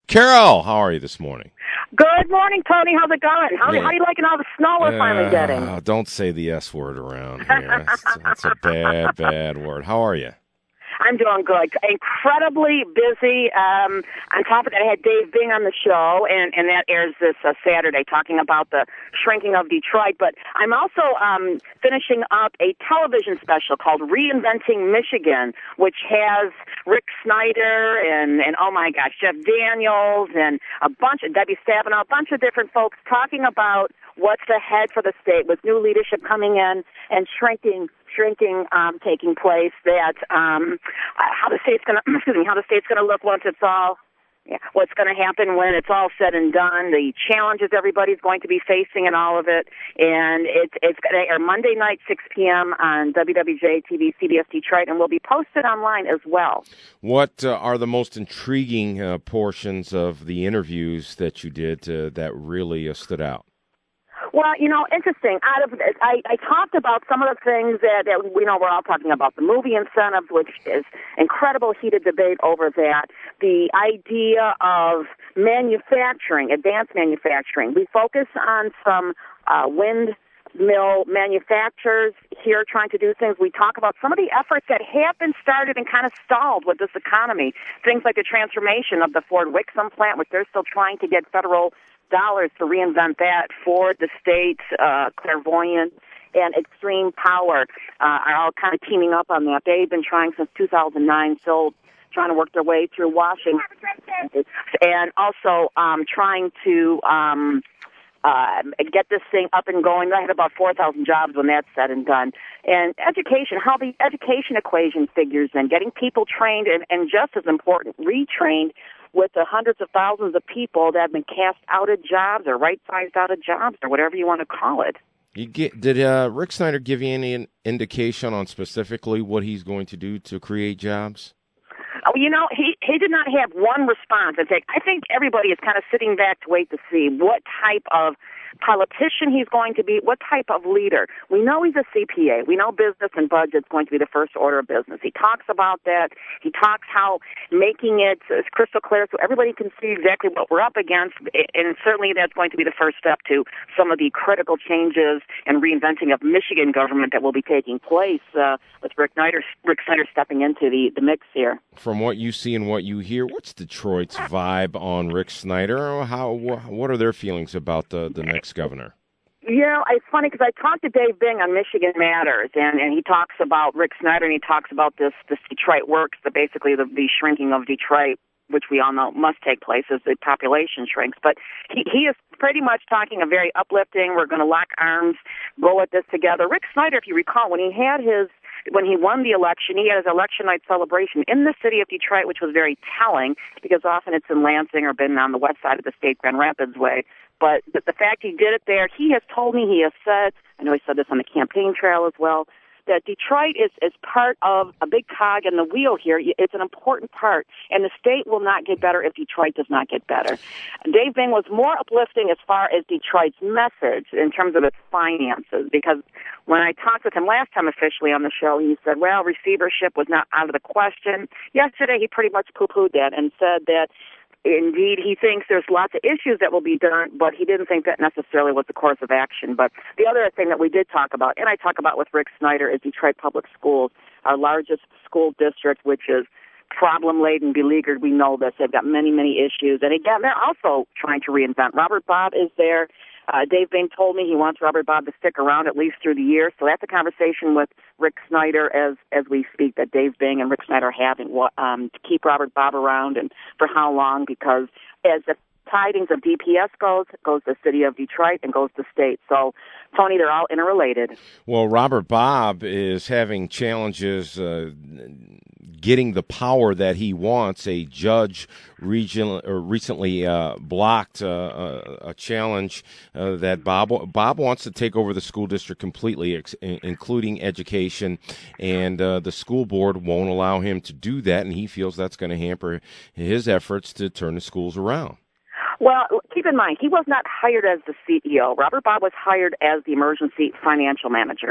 Carol, how are you this morning? Good morning, Tony. How's it going? How are you liking all the snow we're finally getting? Don't say the S word around here. That's a bad word. How are you? I'm doing good. Incredibly busy. On top of that, I had Dave Bing on the show, and that airs this Saturday, talking about the shrinking of Detroit. But I'm also finishing up a television special called Reinventing Michigan, which has Rick Snyder and oh my gosh, Jeff Daniels and a bunch of Debbie Stabenow, a bunch of different folks talking about what's ahead for the state with new leadership coming in and shrinking taking place. That how the state's going to look once it's all. Yeah, what's going to happen when it's all said and done, the challenges everybody's going to be facing and all of it. And it's going to air Monday night, 6 p.m. on WWJ-TV, CBS Detroit, and will be posted online as well. What are the most intriguing portions of the interviews that you did that really stood out? Well, interesting. I talked about some of the things that we know we're all talking about. The movie incentives, which is incredible heated debate over that. The idea of manufacturing, advanced manufacturing. We focus on some windmill manufacturers here trying to do things. We talk about some of the efforts that have been started and kind of stalled with this economy. Things like the transformation of the Ford Wixom plant, which they're still trying to get federal dollars to reinvent that. Ford, the state, Clairvoyant, and Extreme Power are all kind of teaming up on that. They've been trying since 2009, so trying to work their way through Washington, and also trying to get this thing up and going. I had about 4,000 jobs when that's said and done. And education, how the education equation figures in, getting people trained and just as important, retrained with the hundreds of thousands of people that have been cast out of jobs or right-sized out of jobs or whatever you want to call it. Did Rick Snyder give you any indication on specifically what he's going to do to create jobs? Oh, he did not have one response. I think everybody is kind of sitting back to wait to see what type of politician he's going to be, what type of leader. We know he's a CPA. We know business and budget is going to be the first order of business. He talks about that. He talks how making it is crystal clear so everybody can see exactly what we're up against, and certainly that's going to be the first step to some of the critical changes and reinventing of Michigan government that will be taking place with Rick Snyder stepping into the mix here. From what you see and what you hear, what's Detroit's vibe on Rick Snyder? What are their feelings about the next governor? It's funny because I talked to Dave Bing on Michigan Matters, and he talks about Rick Snyder, and he talks about this Detroit Works, basically the shrinking of Detroit, which we all know must take place as the population shrinks. But he is pretty much talking a very uplifting, we're going to lock arms, go at this together. Rick Snyder, if you recall, when he won the election, he had his election night celebration in the city of Detroit, which was very telling because often it's in Lansing or been on the west side of the state, Grand Rapids way. But the fact he did it there, he has told me, he has said, I know he said this on the campaign trail as well, that Detroit is part of a big cog in the wheel here. It's an important part, and the state will not get better if Detroit does not get better. Dave Bing was more uplifting as far as Detroit's message in terms of its finances, because when I talked with him last time officially on the show, he said, well, receivership was not out of the question. Yesterday, he pretty much poo-pooed that and said that indeed, he thinks there's lots of issues that will be done, but he didn't think that necessarily was the course of action. But the other thing that we did talk about, and I talk about with Rick Snyder, is Detroit Public Schools, our largest school district, which is problem-laden, beleaguered. We know this. They've got many, many issues. And again, they're also trying to reinvent. Robert Bob is there. Dave Bing told me he wants Robert Bob to stick around at least through the year. So that's a conversation with Rick Snyder as we speak that Dave Bing and Rick Snyder are having to keep Robert Bob around and for how long, because as the tidings of DPS goes the city of Detroit and goes the state. So, Tony, they're all interrelated. Well, Robert Bob is having challenges getting the power that he wants. A judge recently blocked a challenge that Bob wants to take over the school district completely, including education, and the school board won't allow him to do that, and he feels that's going to hamper his efforts to turn the schools around. Well, keep in mind, he was not hired as the CEO. Robert Bob was hired as the emergency financial manager. Case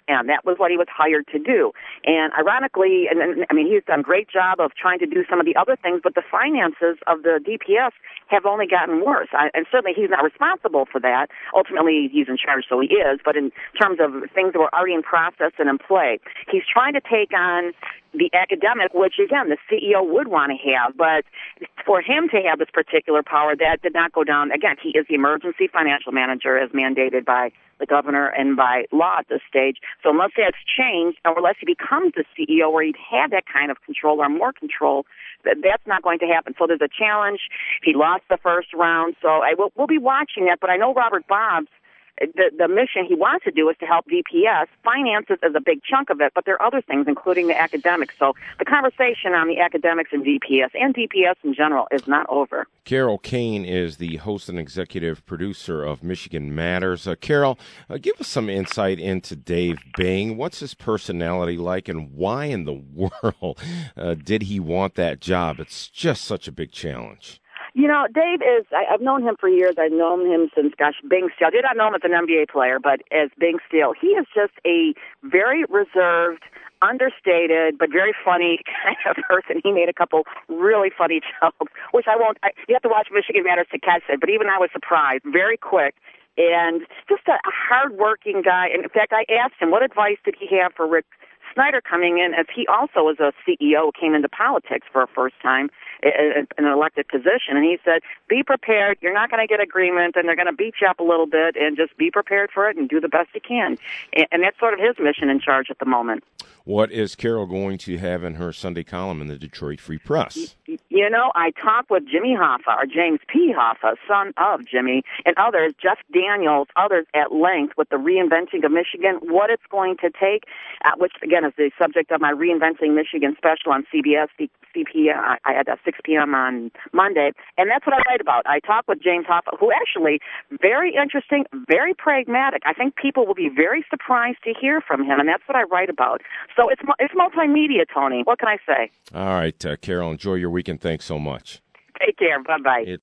And that was what he was hired to do. And ironically, he's done a great job of trying to do some of the other things, but the finances of the DPS have only gotten worse. And certainly he's not responsible for that. Ultimately, he's in charge, so he is. But in terms of things that were already in process and in play, he's trying to take on the academic, which, again, the CEO would want to have. But for him to have this particular power, that did not go down. Again, he is the emergency financial manager as mandated by the governor and by law at this stage. So unless that's changed, or unless he becomes the CEO where he'd have that kind of control or more control, that's not going to happen. So there's a challenge. He lost the first round, so we'll be watching that. But I know Robert Bob's, the mission he wants to do is to help DPS. Finances is a big chunk of it, but there are other things, including the academics. So the conversation on the academics and DPS in general is not over. Carol Kane is the host and executive producer of Michigan Matters. Carol, give us some insight into Dave Bing. What's his personality like, and why in the world did he want that job? It's just such a big challenge. You know, Dave is, I've known him for years. I've known him since, Bing Steele. I did not know him as an NBA player, but as Bing Steele. He is just a very reserved, understated, but very funny kind of person. He made a couple really funny jokes, which you have to watch Michigan Matters to catch it, but even I was surprised. Very quick. And just a hard-working guy. And in fact, I asked him, what advice did he have for Rick Snyder coming in, as he also was a CEO who came into politics for a first time in an elected position. And he said, be prepared. You're not going to get agreement, and they're going to beat you up a little bit, and just be prepared for it and do the best you can. And that's sort of his mission in charge at the moment. What is Carol going to have in her Sunday column in the Detroit Free Press? You know, I talked with Jimmy Hoffa, or James P. Hoffa, son of Jimmy, and others, Jeff Daniels, others at length with the Reinventing of Michigan, what it's going to take, which, again, is the subject of my Reinventing Michigan special on CBS, I had 6 p.m. on Monday, and that's what I write about. I talked with James Hoffa, who actually, very interesting, very pragmatic. I think people will be very surprised to hear from him, and that's what I write about. So it's multimedia, Tony. What can I say? All right, Carol, enjoy your weekend. Thanks so much. Take care. Bye-bye.